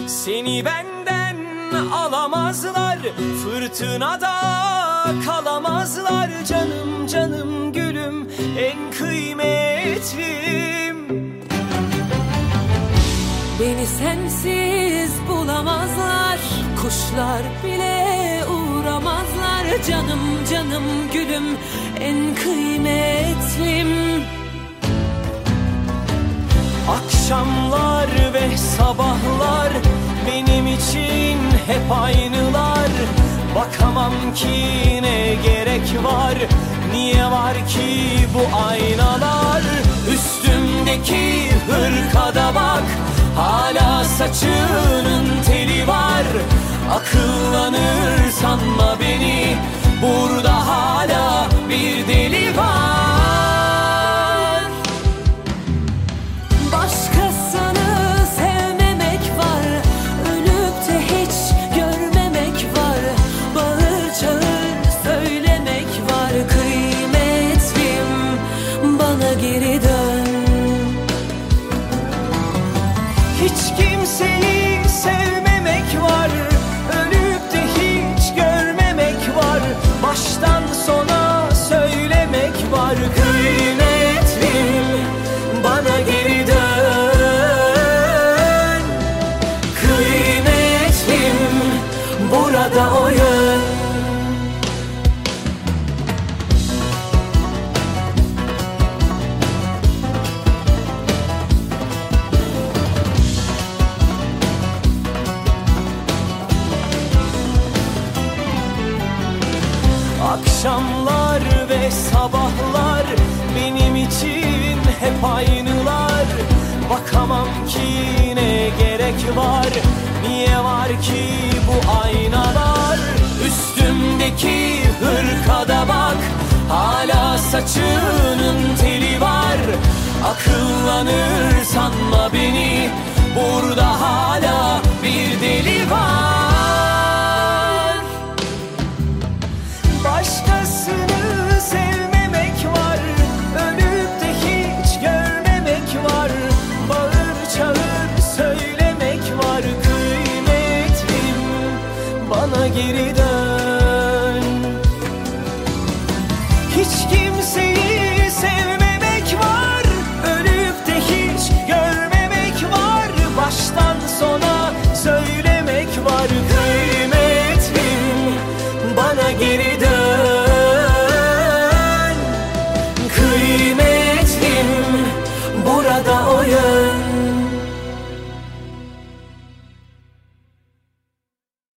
Seni benden alamazlar, fırtınada kalamazlar. Canım canım gülüm, en kıymetlim. Beni sensiz bulamazlar, kuşlar bile uğramazlar. Canım canım gülüm, en kıymetlim. Akşamlar ve sabahlar benim için hep aynılar. Bakamam ki ne gerek var, niye var ki bu aynalar? Üstümdeki hırkada bak, hala saçının teli var. Akıllanır sanma beni, burada hala bir deli var. Başkasını sevmemek var, ölüp de hiç görmemek var. Bağır çağır söylemek var. Kıymetlim, bana geri dön. Hiç kimseyi sevmemek var, ölüp de hiç görmemek var. Baştan sona söylemek var. Kıymetlim, bana geri dön. Kıymetlim, burada o yön. Akşamlar ve sabahlar benim için hep aynılar. Bakamam ki ne gerek var, niye var ki bu aynalar? Üstümdeki hırkada bak, hala saçının teli var. Akıllanır sanma beni, burada hala bir deli var. Başkasını sevmemek var, ölüp de hiç görmemek var. Bağır çağır söylemek var. Kıymetlim, bana geri dön.